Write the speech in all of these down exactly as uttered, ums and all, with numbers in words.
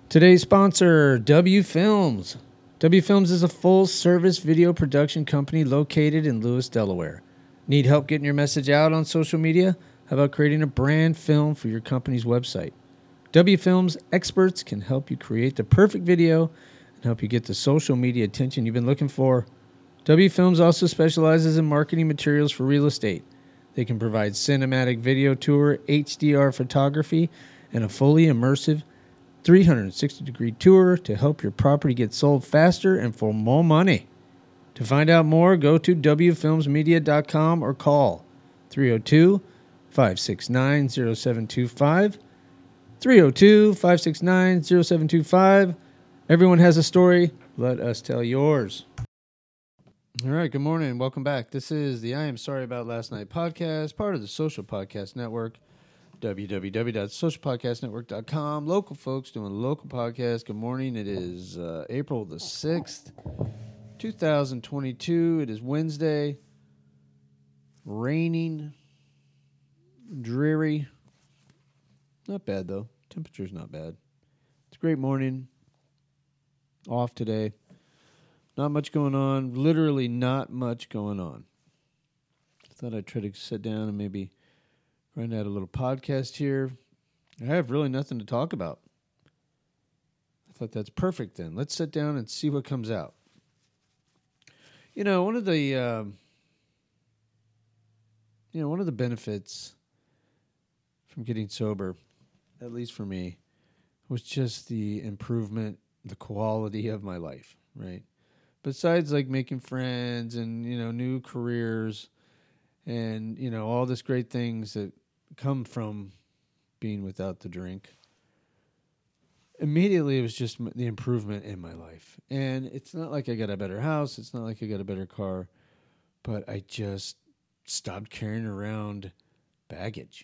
Today's sponsor, W Films. W Films is a full-service video production company located in Lewis, Delaware. Need help getting your message out on social media? How about creating a brand film for your company's website? W Films experts can help you create the perfect video and help you get the social media attention you've been looking for. W Films also specializes in marketing materials for real estate. They can provide cinematic video tour, H D R photography, and a fully immersive three hundred sixty degree tour to help your property get sold faster and for more money. To find out more, go to w films media dot com or call three oh two, five six nine, oh seven two five, three oh two, five six nine, oh seven two five. Everyone has a story. Let us tell yours. All right, good morning. Welcome back. This is the I Am Sorry About Last Night podcast, part of the Social Podcast Network. w w w dot social podcast network dot com. Local folks doing local podcasts. Good morning. It is uh, April the sixth, twenty twenty-two. It is Wednesday. Raining. Dreary. Not bad, though. Temperature's not bad. It's a great morning. Off today. Not much going on. Literally not much going on. I thought I'd try to sit down and maybe Run out a little podcast here. I have really nothing to talk about. I thought that's perfect then. Let's sit down and see what comes out. You know, one of the um, you know, one of the benefits from getting sober, at least for me, was just the improvement, the quality of my life, right? Besides like making friends and, you know, new careers and, you know, all this great things that come from being without the drink. Immediately, it was just the improvement in my life. And it's not like I got a better house. It's not like I got a better car. But I just stopped carrying around baggage.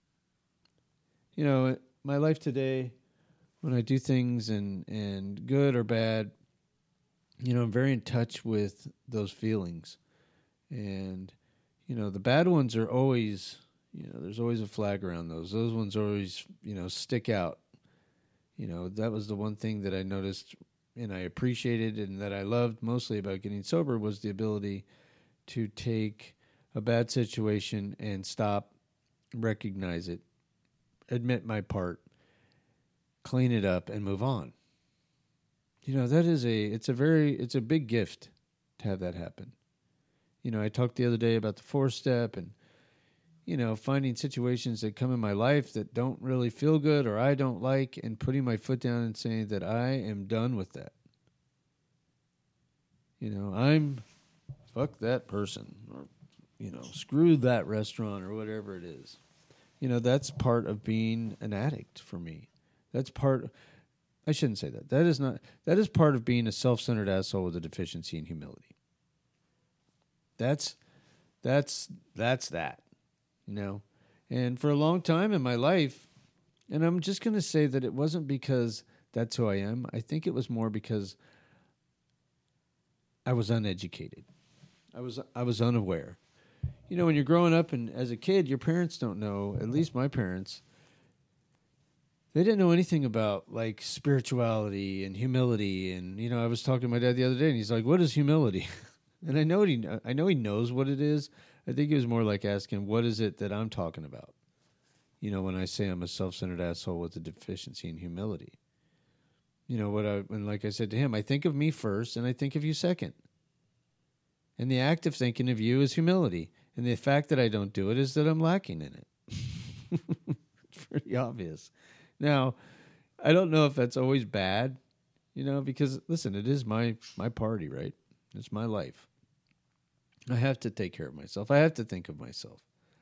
You know, my life today, when I do things and, and good or bad, you know, I'm very in touch with those feelings. And, you know, the bad ones are always... You know, there's always a flag around those. Those ones always, you know, stick out. You know, that was the one thing that I noticed and I appreciated and that I loved mostly about getting sober was the ability to take a bad situation and stop, recognize it, admit my part, clean it up, and move on. You know, that is a, it's a very, it's a big gift to have that happen. You know, I talked the other day about the four-step and, you know, finding situations that come in my life that don't really feel good or I don't like and putting my foot down and saying that I am done with that. You know, I'm, fuck that person or, you know, screw that restaurant or whatever it is. You know, that's part of being an addict for me. That's part, I shouldn't say that. That is not, that is part of being a self-centered asshole with a deficiency in humility. That's, that's, that's that. You know, and for a long time in my life, and I'm just going to say that it wasn't because that's who I am. I think it was more because I was uneducated. I was I was unaware. You know, when you're growing up and as a kid, your parents don't know, at least my parents, they didn't know anything about like spirituality and humility. And, you know, I was talking to my dad the other day and he's like, what is humility? And I know what he, I know he knows what it is. I think it was more like asking, what is it that I'm talking about? You know, when I say I'm a self-centered asshole with a deficiency in humility. You know, what I, and like I said to him, I think of me first and I think of you second. And the act of thinking of you is humility. And the fact that I don't do it is that I'm lacking in it. It's pretty obvious. Now, I don't know if that's always bad, you know, because, listen, it is my, my party, right? It's my life. I have to take care of myself. I have to think of myself.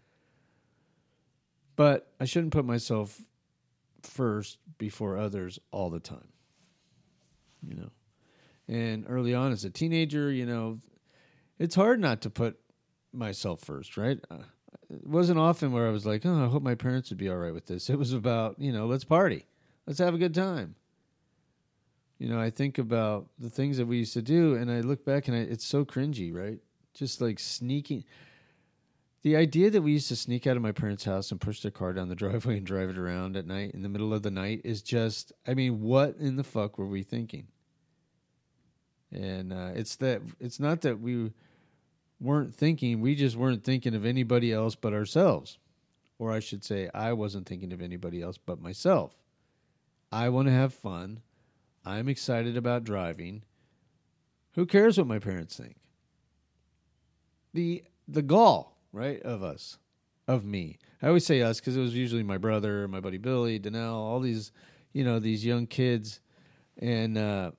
But I shouldn't put myself first before others all the time. You know. And early on as a teenager, you know, it's hard not to put myself first, right? Uh, it wasn't often where I was like, oh, I hope my parents would be all right with this. It was about, you know, let's party. Let's have a good time. You know, I think about the things that we used to do, and I look back, and I, it's so cringy, right? Just like sneaking. The idea that we used to sneak out of my parents' house and push their car down the driveway and drive it around at night in the middle of the night is just, I mean, what in the fuck were we thinking? And uh, it's that it's not that we weren't thinking, we just weren't thinking of anybody else but ourselves. Or I should say, I wasn't thinking of anybody else but myself. I want to have fun. I'm excited about driving. Who cares what my parents think? The the gall, right, of us, of me. I always say us because it was usually my brother, my buddy Billy, Danelle, all these, you know, these young kids. And, uh,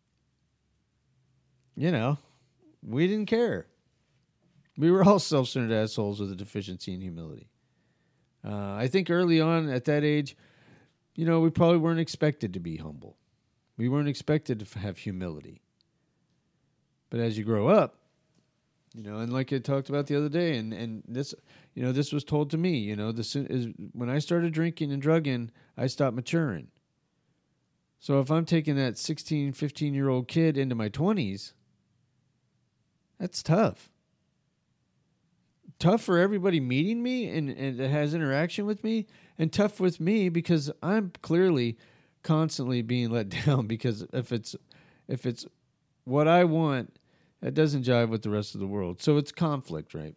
you know, we didn't care. We were all self-centered assholes with a deficiency in humility. Uh, I think early on at that age, you know, we probably weren't expected to be humble. We weren't expected to have humility. But as you grow up, you know, and like I talked about the other day, and, and this, you know, this was told to me, you know, this is when I started drinking and drugging, I stopped maturing. So if I'm taking that sixteen, fifteen-year-old kid into my twenties, that's tough. Tough for everybody meeting me and, and that has interaction with me, and tough with me because I'm clearly constantly being let down because if it's if it's what I want, that doesn't jive with the rest of the world. So it's conflict, right?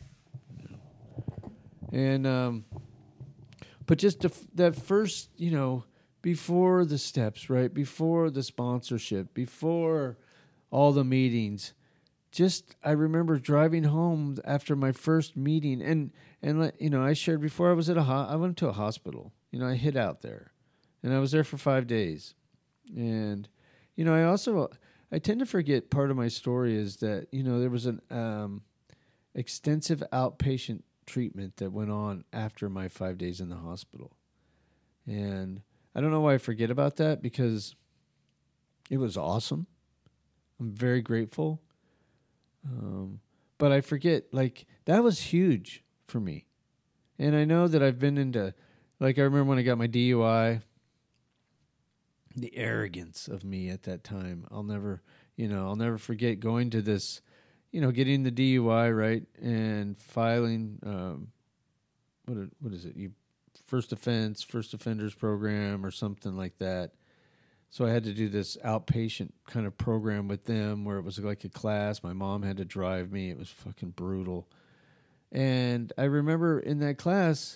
And um, but just to, that first, you know, before the steps, right? Before the sponsorship, before all the meetings, just I remember driving home after my first meeting, and and you know, I shared before I was at a ho- I went to a hospital. You know, I hid out there, and I was there for five days, and you know, I also. I tend to forget part of my story is that, you know, there was an um, extensive outpatient treatment that went on after my five days in the hospital. And I don't know why I forget about that because it was awesome. I'm very grateful. Um, but I forget, like, that was huge for me. And I know that I've been into, like, I remember when I got my D U I, the arrogance of me at that time. I'll never, you know, I'll never forget going to this, you know, getting the D U I, right, and filing, um, what what is it? You first offense, first offenders program or something like that. So I had to do this outpatient kind of program with them where it was like a class. My mom had to drive me. It was fucking brutal. And I remember in that class,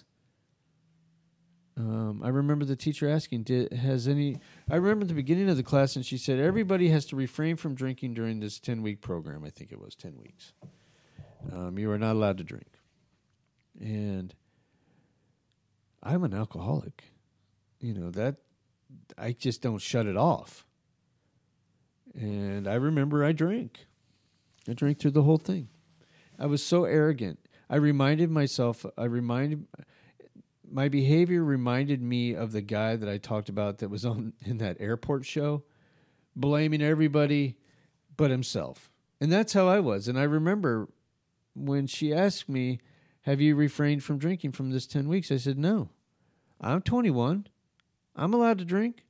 Um, I remember the teacher asking, Did, has any, I remember the beginning of the class and she said, everybody has to refrain from drinking during this ten-week program. I think it was ten weeks. Um, you are not allowed to drink. And I'm an alcoholic. You know, that, I just don't shut it off. And I remember I drank. I drank through the whole thing. I was so arrogant. I reminded myself, I reminded... My behavior reminded me of the guy that I talked about that was on in that airport show, blaming everybody but himself. And that's how I was. And I remember when she asked me, have you refrained from drinking from this ten weeks? I said, no. I'm twenty-one. I'm allowed to drink.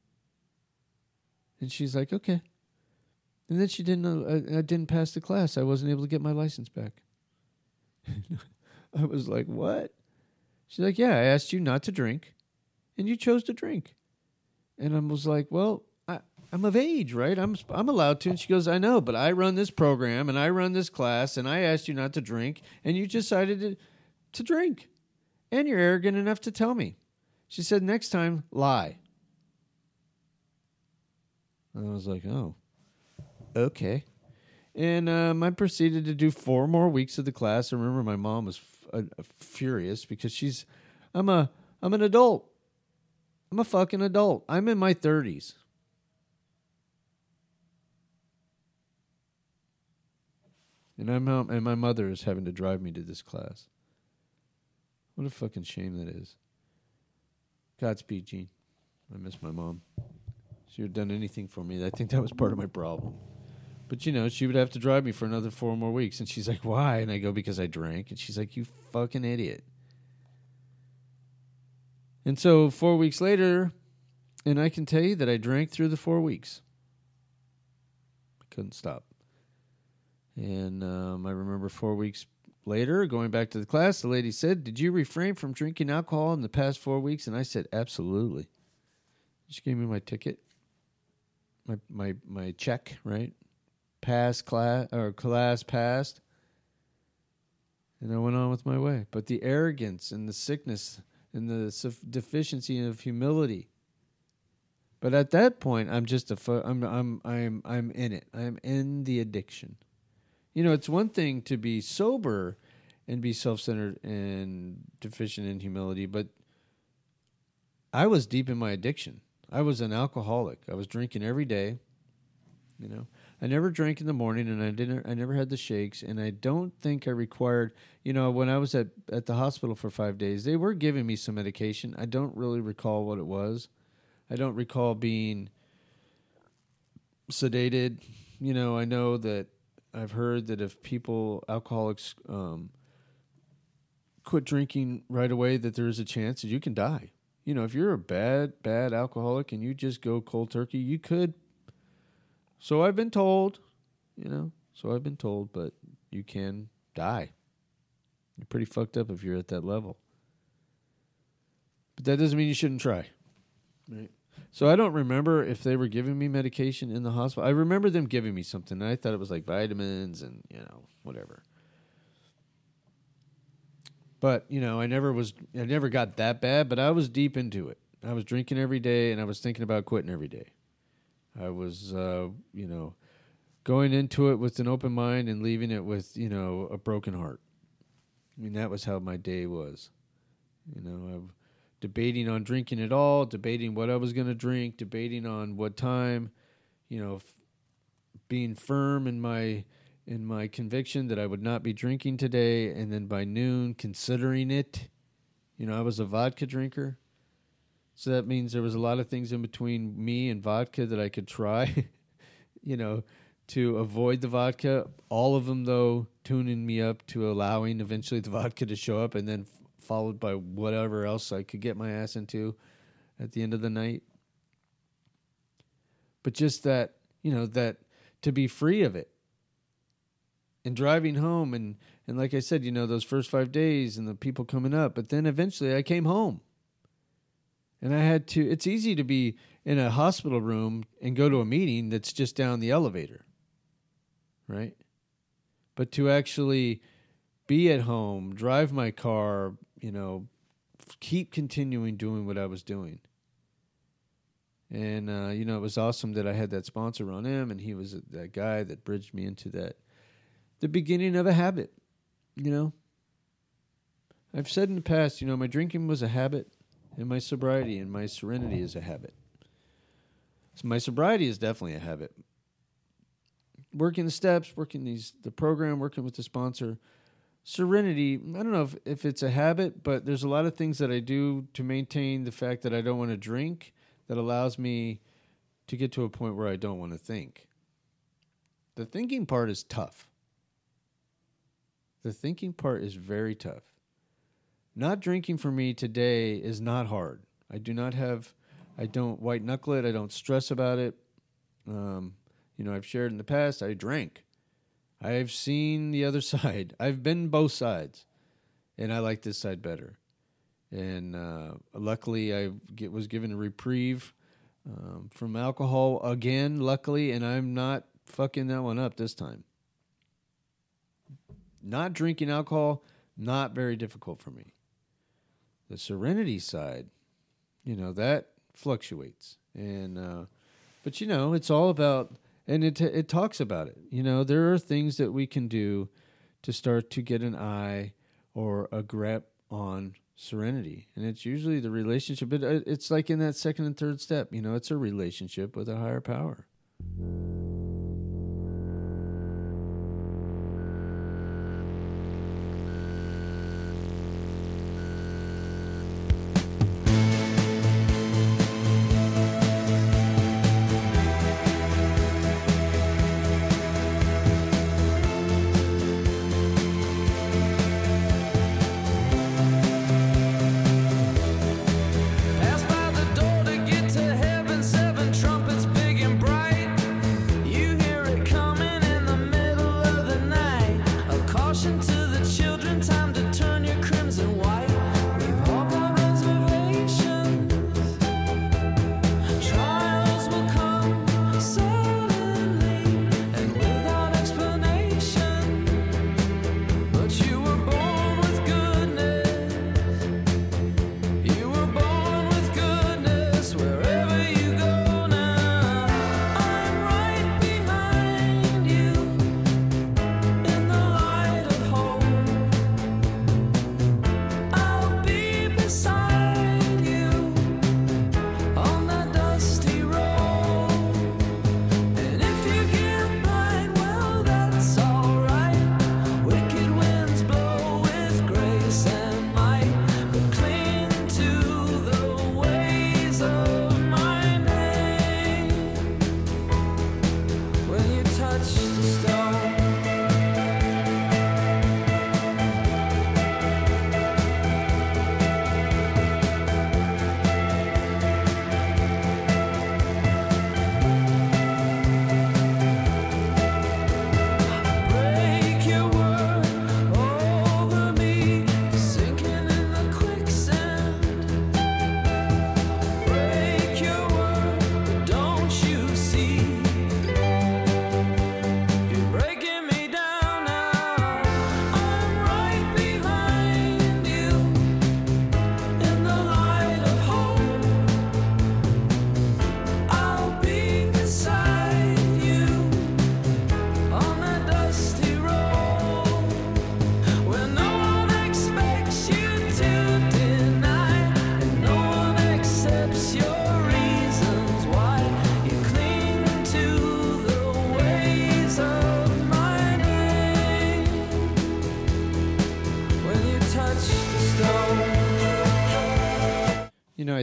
And she's like, okay. And then she didn't know, I, I didn't pass the class. I wasn't able to get my license back. I was like, what? She's like, yeah, I asked you not to drink, and you chose to drink. And I was like, well, I, I'm of age, right? I'm I'm allowed to. And she goes, I know, but I run this program, and I run this class, and I asked you not to drink, and you decided to, to drink. And you're arrogant enough to tell me. She said, next time, lie. And I was like, oh, okay. And um, I proceeded to do four more weeks of the class. I remember my mom was f- uh, furious because she's, I'm a, I'm an adult. I'm a fucking adult. I'm in my thirties. And I'm um, and my mother is having to drive me to this class. What a fucking shame that is. Godspeed, Gene. I miss my mom. She would have done anything for me. I think that was part of my problem. But, you know, she would have to drive me for another four more weeks. And she's like, why? And I go, because I drank. And she's like, you fucking idiot. And so four weeks later, and I can tell you that I drank through the four weeks. I couldn't stop. And um, I remember four weeks later, going back to the class, the lady said, "Did you refrain from drinking alcohol in the past four weeks?" And I said, "Absolutely." She gave me my ticket, my my my check, right? Pass class or class passed, and I went on with my way. But the arrogance and the sickness and the suf- deficiency of humility. But at that point, I'm just a fu- I'm I'm I'm I'm in it. I'm in the addiction. You know, it's one thing to be sober and be self-centered and deficient in humility, but I was deep in my addiction. I was an alcoholic. I was drinking every day. You know, I never drank in the morning, and I didn't. I never had the shakes, and I don't think I required. You know, when I was at at the hospital for five days, they were giving me some medication. I don't really recall what it was. I don't recall being sedated. You know, I know that I've heard that if people, alcoholics, um, quit drinking right away, that there is a chance that you can die. You know, if you're a bad, bad alcoholic and you just go cold turkey, you could. So I've been told, you know, so I've been told, but you can die. You're pretty fucked up if you're at that level. But that doesn't mean you shouldn't try. Right? So I don't remember if they were giving me medication in the hospital. I remember them giving me something. And I thought it was like vitamins and, you know, whatever. But, you know, I never was, I never got that bad, but I was deep into it. I was drinking every day and I was thinking about quitting every day. I was, uh, you know, going into it with an open mind and leaving it with, you know, a broken heart. I mean, that was how my day was. You know, I'm debating on drinking it all, debating what I was going to drink, debating on what time, you know, f- being firm in my in my conviction that I would not be drinking today, and then by noon considering it. You know, I was a vodka drinker. So that means there was a lot of things in between me and vodka that I could try, you know, to avoid the vodka. All of them, though, tuning me up to allowing eventually the vodka to show up, and then f- followed by whatever else I could get my ass into at the end of the night. But just that, you know, that to be free of it. And driving home, and, and like I said, you know, those first five days and the people coming up. But then eventually I came home. And I had to, it's easy to be in a hospital room and go to a meeting that's just down the elevator, right? But to actually be at home, drive my car, you know, keep continuing doing what I was doing. And, uh, you know, it was awesome that I had that sponsor on him, and he was that guy that bridged me into that, the beginning of a habit, you know. I've said in the past, you know, my drinking was a habit. And my sobriety and my serenity is a habit. So my sobriety is definitely a habit. Working the steps, working these the program, working with the sponsor. Serenity, I don't know if, if it's a habit, but there's a lot of things that I do to maintain the fact that I don't want to drink that allows me to get to a point where I don't want to think. The thinking part is tough. The thinking part is very tough. Not drinking for me today is not hard. I do not have, I don't white knuckle it. I don't stress about it. Um, you know, I've shared in the past, I drank. I've seen the other side. I've been both sides. And I like this side better. And uh, luckily, I get, was given a reprieve um, from alcohol again, luckily, and I'm not fucking that one up this time. Not drinking alcohol, not very difficult for me. The serenity side, you know, that fluctuates. And, uh, but, you know, it's all about, and it it talks about it. You know, there are things that we can do to start to get an eye or a grip on serenity. And it's usually the relationship. But it's like in that second and third step, you know, it's a relationship with a higher power. Pass by the door to get to heaven, seven trumpets big and bright.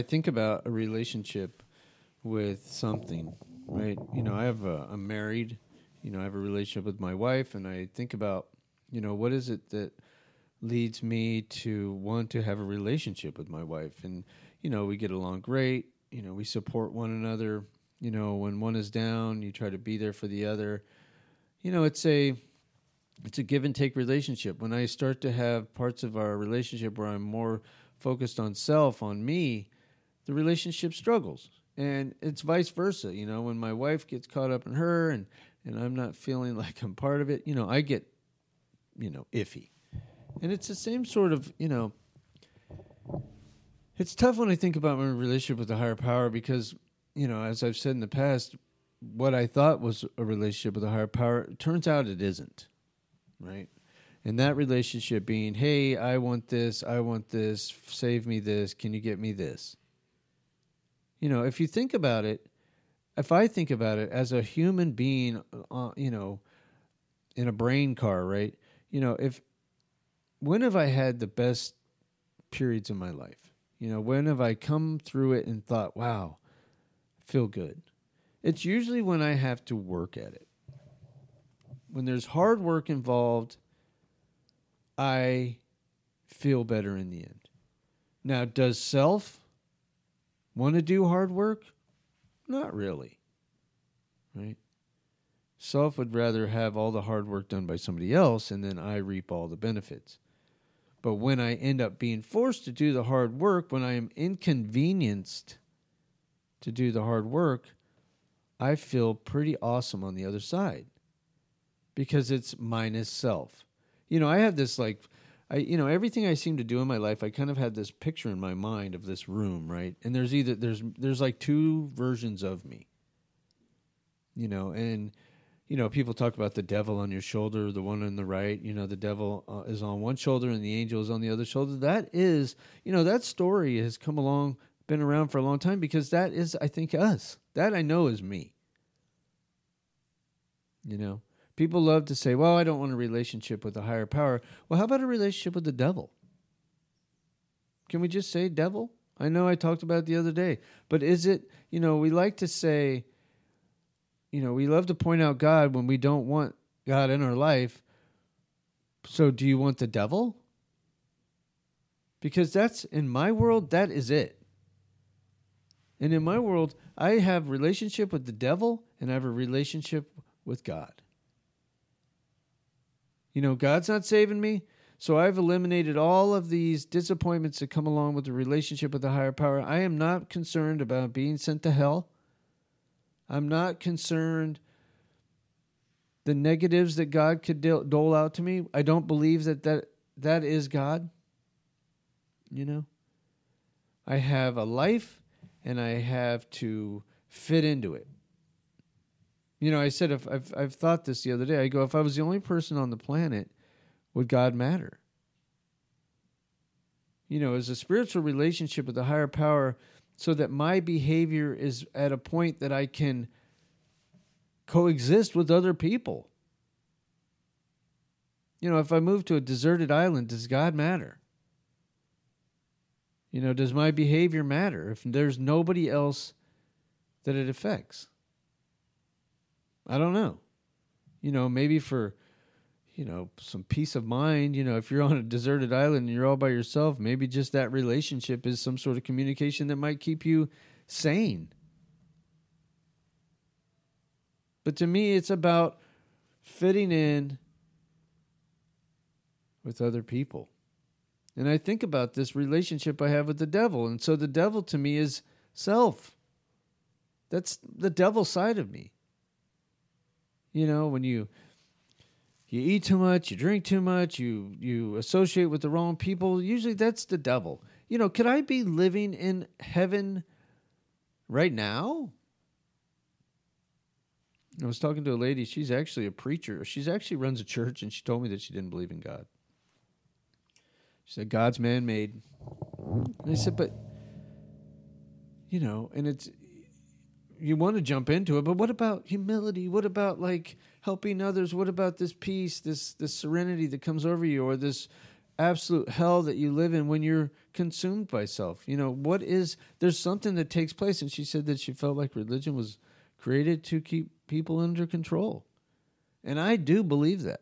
think about a relationship with something, right? You know, I have a, I'm married, you know, I have a relationship with my wife, and I think about, you know, what is it that leads me to want to have a relationship with my wife? And, you know, we get along great, you know, we support one another, you know, when one is down, you try to be there for the other. You know, it's a, it's a give and take relationship. When I start to have parts of our relationship where I'm more focused on self, on me, the relationship struggles. And it's vice versa. You know, when my wife gets caught up in her and, and I'm not feeling like I'm part of it, you know, I get, you know, iffy. And it's the same sort of, you know, it's tough when I think about my relationship with the higher power because, you know, as I've said in the past, what I thought was a relationship with a higher power, it turns out it isn't, right? And that relationship being, hey, I want this, I want this, save me this, can you get me this? You know, if you think about it, if I think about it as a human being, uh, you know, in a brain car, right? You know, if, when have I had the best periods of my life? You know, when have I come through it and thought, wow, I feel good? It's usually when I have to work at it. When there's hard work involved, I feel better in the end. Now, does self want to do hard work? Not really, right? Self would rather have all the hard work done by somebody else, and then I reap all the benefits. But when I end up being forced to do the hard work, when I am inconvenienced to do the hard work, I feel pretty awesome on the other side because it's minus self. You know, I have this like, I you know, everything I seem to do in my life, I kind of had this picture in my mind of this room, right? And there's either, there's there's like two versions of me, you know, and, you know, people talk about the devil on your shoulder, the one on the right, you know, the devil uh, is on one shoulder and the angel is on the other shoulder. That is, you know, that story has come along, been around for a long time because that is, I think, us. That I know is me. You know, people love to say, well, I don't want a relationship with a higher power. Well, how about a relationship with the devil? Can we just say devil? I know I talked about it the other day, but is it, you know, we like to say, you know, we love to point out God when we don't want God in our life. So do you want the devil? Because that's, in my world, that is it. And in my world, I have a relationship with the devil and I have a relationship with God. You know, God's not saving me, so I've eliminated all of these disappointments that come along with the relationship with the higher power. I am not concerned about being sent to hell. I'm not concerned the negatives that God could dole out to me. I don't believe that that, that is God. You know, I have a life and I have to fit into it. You know, I said, if I've, I've thought this the other day, I go, if I was the only person on the planet, would God matter? You know, as a spiritual relationship with a higher power, so that my behavior is at a point that I can coexist with other people. You know, if I move to a deserted island, does God matter? You know, does my behavior matter if there's nobody else that it affects? I don't know. You know, maybe for, you know, some peace of mind, you know, if you're on a deserted island and you're all by yourself, maybe just that relationship is some sort of communication that might keep you sane. But to me, it's about fitting in with other people. And I think about this relationship I have with the devil. And so the devil to me is self. That's the devil side of me. You know, when you you eat too much, you drink too much, you you associate with the wrong people, usually that's the devil. You know, could I be living in heaven right now? I was talking to a lady, she's actually a preacher. She's actually runs a church, and she told me that she didn't believe in God. She said, God's man-made. And I said, but, you know, and it's, you want to jump into it, but what about humility? What about like helping others? What about this peace, this this serenity that comes over you, or this absolute hell that you live in when you're consumed by self. You know, what is, there's something that takes place. And she said that she felt like religion was created to keep people under control. And I do believe that.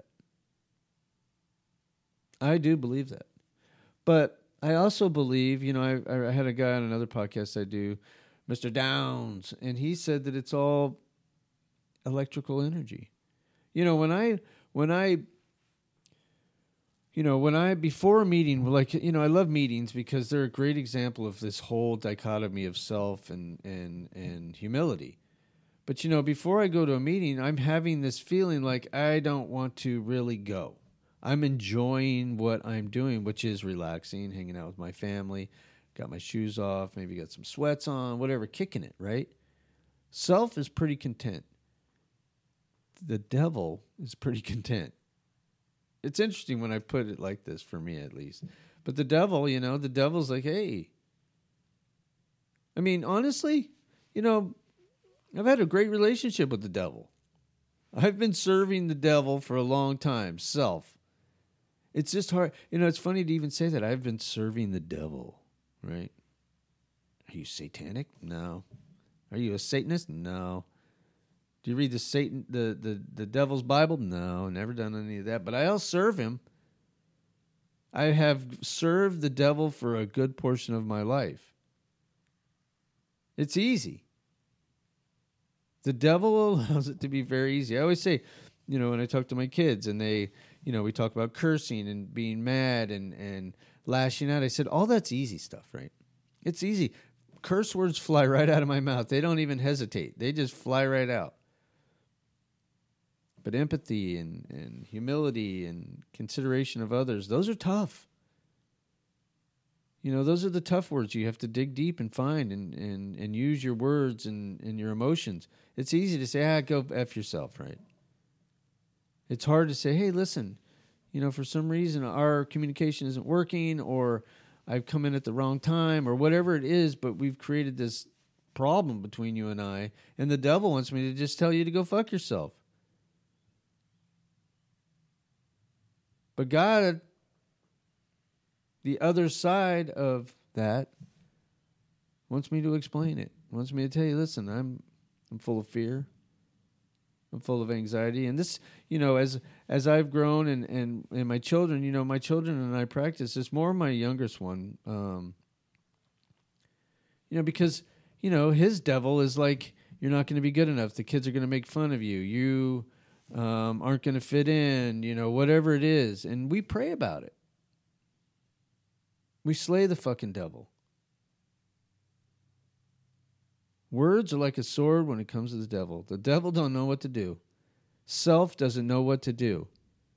I do believe that. But I also believe, you know, I, I had a guy on another podcast I do, Mister Downs, and he said that it's all electrical energy. You know, when I, when I, You know, when I, before a meeting, like, you know, I love meetings because they're a great example of this whole dichotomy of self and, and, and humility. But, you know, before I go to a meeting, I'm having this feeling like I don't want to really go. I'm enjoying what I'm doing, which is relaxing, hanging out with my family, got my shoes off, maybe got some sweats on, whatever, kicking it, right? Self is pretty content. The devil is pretty content. It's interesting when I put it like this, for me at least. But the devil, you know, the devil's like, hey. I mean, honestly, you know, I've had a great relationship with the devil. I've been serving the devil for a long time, self. It's just hard. You know, it's funny to even say that. I've been serving the devil, right? Are you satanic? No. Are you a Satanist? No. Do you read the Satan, the, the, the devil's Bible? No, never done any of that. But I'll serve him. I have served the devil for a good portion of my life. It's easy. The devil allows it to be very easy. I always say, you know, when I talk to my kids and they, you know, we talk about cursing and being mad and, and lashing out. I said, all that's easy stuff, right? It's easy. Curse words fly right out of my mouth. They don't even hesitate. They just fly right out. But empathy and, and humility and consideration of others, those are tough. You know, those are the tough words you have to dig deep and find and, and, and use your words and, and your emotions. It's easy to say, ah, go F yourself, right? It's hard to say, hey, listen, you know, for some reason our communication isn't working or I've come in at the wrong time or whatever it is, but we've created this problem between you and I, and the devil wants me to just tell you to go fuck yourself. But God, the other side of that, wants me to explain it. Wants me to tell you, listen, I'm I'm full of fear. I'm full of anxiety. And this, you know, as as I've grown and, and, and my children, you know, my children and I practice, it's more my youngest one. Um, you know, because, you know, his devil is like, you're not going to be good enough. The kids are going to make fun of you. You Um, aren't going to fit in, you know, whatever it is. And we pray about it. We slay the fucking devil. Words are like a sword when it comes to the devil. The devil don't know what to do. Self doesn't know what to do.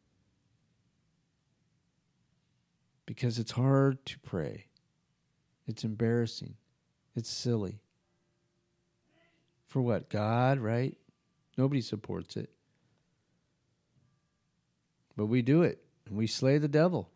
Because it's hard to pray. It's embarrassing. It's silly. For what? God, right? Nobody supports it. But we do it, and we slay the devil.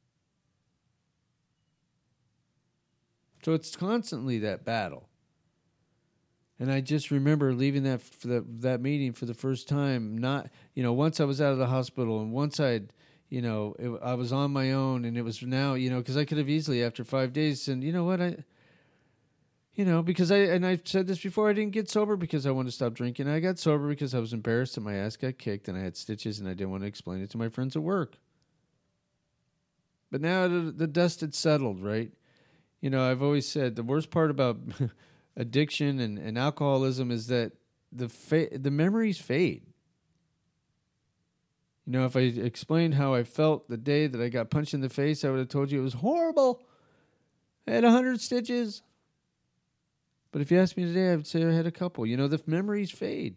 So it's constantly that battle. And I just remember leaving that for the, that meeting for the first time. Not, you know, once I was out of the hospital, and once I'd, you know, it, I was on my own, and it was now, you know, because I could have easily after five days said, you know what, I, you know, because I and I've said this before, I didn't get sober because I wanted to stop drinking. I got sober because I was embarrassed that my ass got kicked and I had stitches, and I didn't want to explain it to my friends at work. But now the, the dust had settled, right? You know, I've always said the worst part about addiction and, and alcoholism is that the fa- the memories fade. You know, if I explained how I felt the day that I got punched in the face, I would have told you it was horrible. I had a hundred stitches. But if you asked me today, I would say I had a couple. You know, the memories fade.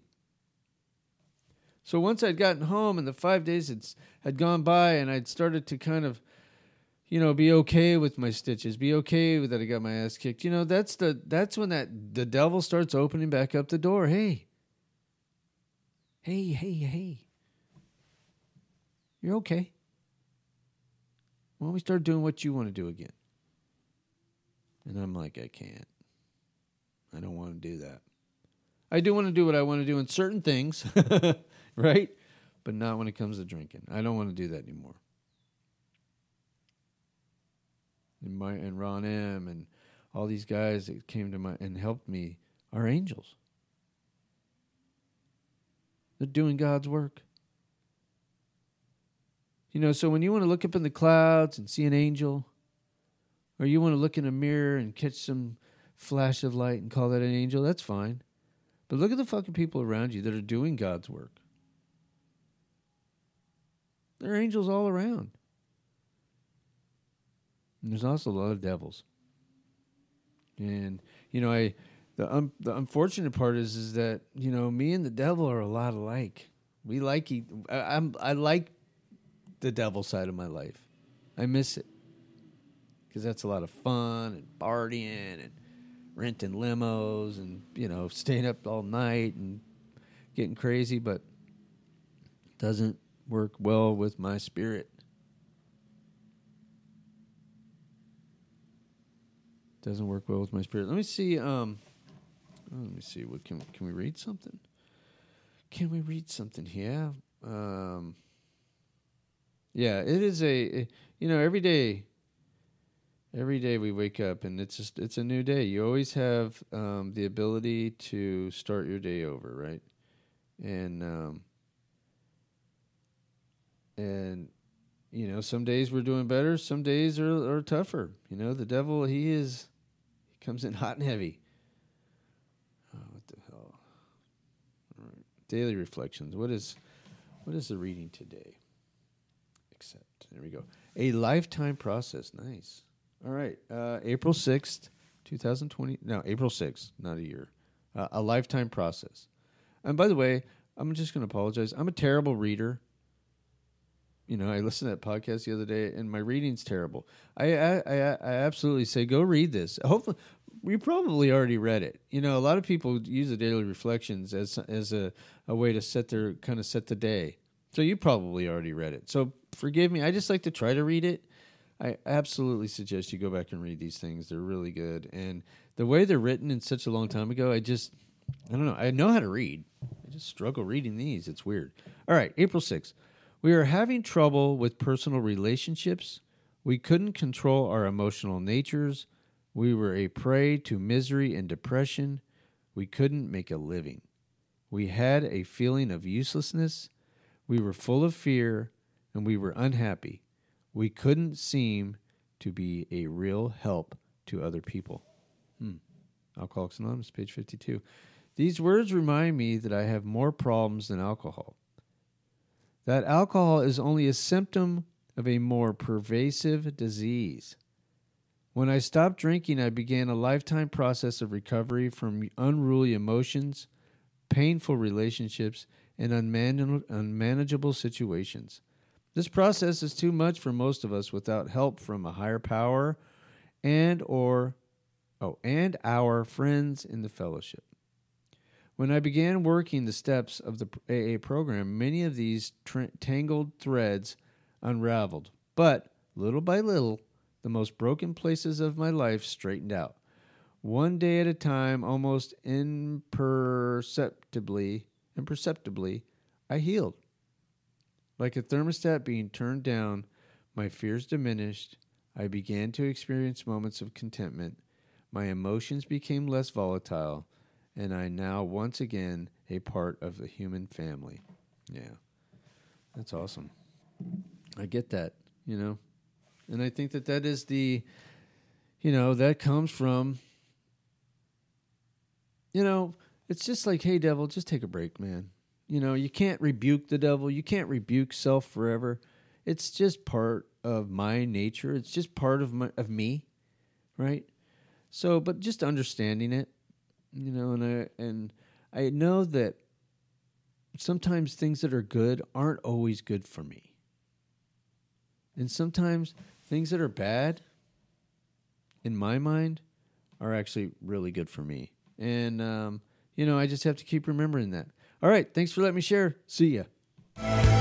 So once I'd gotten home and the five days had, had gone by and I'd started to kind of, you know, be okay with my stitches, be okay with that I got my ass kicked. You know, that's the that's when that the devil starts opening back up the door. Hey, hey, hey, hey, you're okay. Why don't we start doing what you want to do again? And I'm like, I can't. I don't want to do that. I do want to do what I want to do in certain things, right? But not when it comes to drinking. I don't want to do that anymore. and my and Ron M and all these guys that came to my and helped me are angels. They're doing God's work. You know, so when you want to look up in the clouds and see an angel, or you want to look in a mirror and catch some flash of light and call that an angel, that's fine. But look at the fucking people around you that are doing God's work. There are angels all around. And there's also a lot of devils. And, you know, I the um, the unfortunate part is is that, you know, me and the devil are a lot alike. We like each, I, I'm I like the devil side of my life. I miss it. Because that's a lot of fun and partying and renting limos and, you know, staying up all night and getting crazy, but it doesn't work well with my spirit. Doesn't work well with my spirit. Let me see. Um, let me see. What can can we read something? Can we read something here? Um, yeah, it is a. You know, every day. Every day we wake up and it's just it's a new day. You always have um, the ability to start your day over, right? And um, and you know, some days we're doing better. Some days are, are tougher. You know, the devil he is. Comes in hot and heavy. Oh, what the hell? All right. Daily reflections. What is what is the reading today? Accept. There we go. A lifetime process. Nice. All right. Uh, April sixth, twenty twenty. No, April sixth, not a year. Uh, a lifetime process. And by the way, I'm just going to apologize. I'm a terrible reader. You know, I listened to that podcast the other day, and my reading's terrible. I, I, I, I absolutely say, go read this. Hopefully, you probably already read it. You know, a lot of people use the daily reflections as as a, a way to set their kind of set the day. So you probably already read it. So forgive me. I just like to try to read it. I absolutely suggest you go back and read these things. They're really good, and the way they're written in such a long time ago, I just I don't know. I know how to read. I just struggle reading these. It's weird. All right, April sixth. We are having trouble with personal relationships. We couldn't control our emotional natures. We were a prey to misery and depression. We couldn't make a living. We had a feeling of uselessness. We were full of fear, and we were unhappy. We couldn't seem to be a real help to other people. Hmm. Alcoholics Anonymous, page fifty-two. These words remind me that I have more problems than alcohol. That alcohol is only a symptom of a more pervasive disease. When I stopped drinking, I began a lifetime process of recovery from unruly emotions, painful relationships, and unman- unmanageable situations. This process is too much for most of us without help from a higher power and or oh and our friends in the fellowship. When I began working the steps of the A A program, many of these tra- tangled threads unraveled. But little by little, the most broken places of my life straightened out. One day at a time, almost imperceptibly, imperceptibly, I healed. Like a thermostat being turned down, my fears diminished. I began to experience moments of contentment. My emotions became less volatile, and I now once again a part of the human family. Yeah, that's awesome. I get that, you know, and I think that that is the, you know, that comes from, you know, it's just like, hey, devil, just take a break, man. You know, you can't rebuke the devil. You can't rebuke self forever. It's just part of my nature. It's just part of my, of me, right? So, but just understanding it, you know, and I and I know that sometimes things that are good aren't always good for me. And sometimes things that are bad, in my mind, are actually really good for me. And, um, you know, I just have to keep remembering that. All right, thanks for letting me share. See ya.